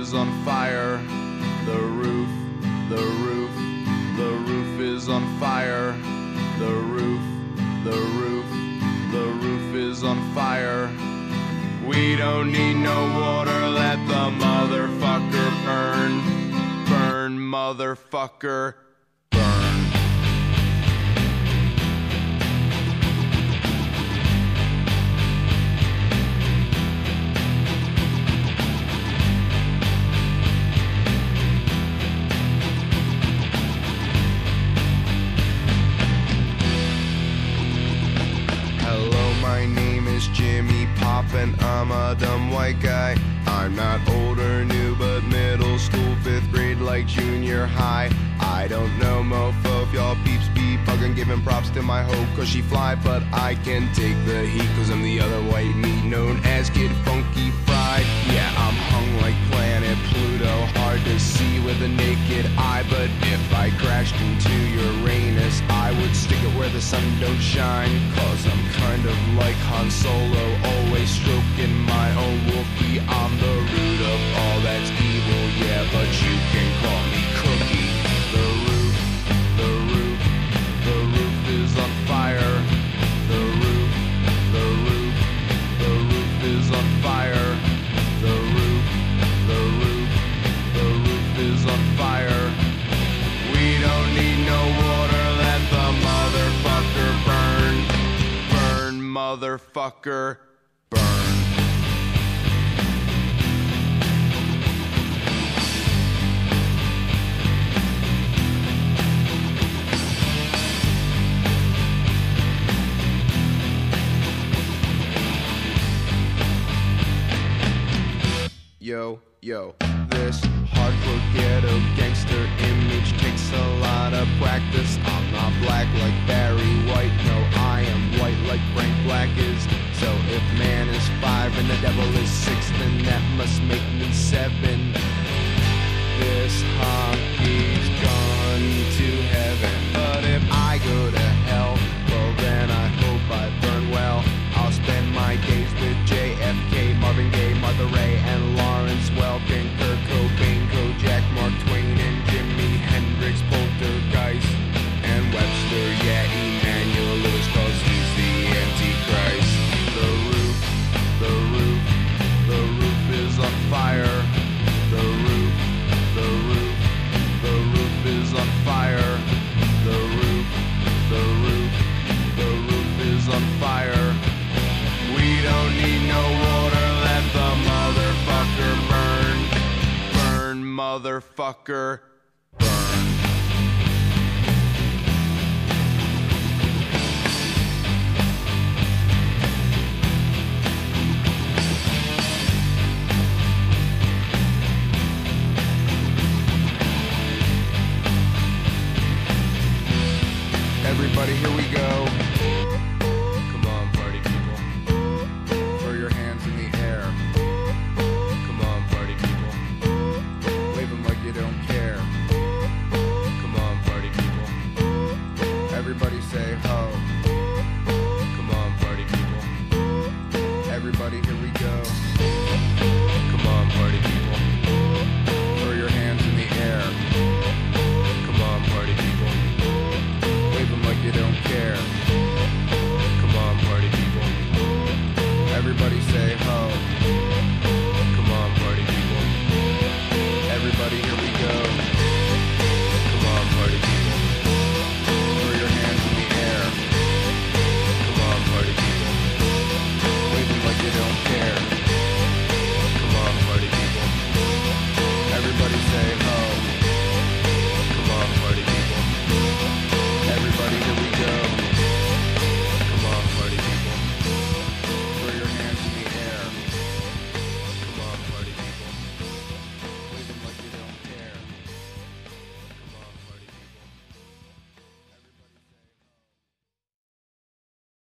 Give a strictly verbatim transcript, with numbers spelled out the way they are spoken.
is on fire. The roof, the roof, the roof is on fire. The roof, the roof, the roof is on fire. We don't need no water, let the motherfucker burn. Burn, motherfucker, burn. Hello, my name is Jimmy Pop and I'm a dumb white guy. I'm not old or new, but middle school, fifth grade, like junior high. I don't know, mofo, if y'all peeps be bugging, giving props to my hoe, cause she fly, but I can take the heat, cause I'm the other white meat known as Kid Funky Fried. Yeah, I'm hung like planet Pluto, hard to see with a naked eye, but if I crashed into Uranus, I would stick it where the sun don't shine, cause I'm kind of like Han Solo, always stroking my own Wookiee. I'm the root of all that's evil, yeah, but you can call me Cookie. The roof, the roof, the roof is on fire. The roof, the roof, the roof is on fire. The roof, the roof, the roof is on fire. We don't need no water, let the motherfucker burn. Burn, motherfucker, burn. Yo, yo, this hardcore ghetto gangster image takes a lot of practice. I'm not black like Barry White, no, I am white like Frank Black is. So if man is five and the devil is six, then that must make me seven. This hockey's gone to heaven, but if I go to hell, well then I hope I burn well. I'll spend my days with J F K, Marvin Gaye, Martha Ray, and Lawrence Welkin, Kurt Cobain, Kojak, Mark Twain, and Jimi Hendrix, Poltergeist, and Webster, yeah, Emmanuel Lewis, cause he's the Antichrist. The roof, the roof, the roof is on fire. The roof, the roof, the roof is on fire. The roof, the roof, the roof is on fire. We don't need no water, let the motherfucker burn. Burn, motherfucker, burn. Everybody, here we go.